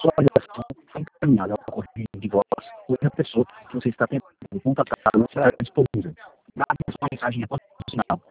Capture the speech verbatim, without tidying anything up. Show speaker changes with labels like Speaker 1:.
Speaker 1: Sua ligação foi encaminhada ao correio de voz por a pessoa que você está tentando contatar não será disponível. Grave sua mensagem após o sinal.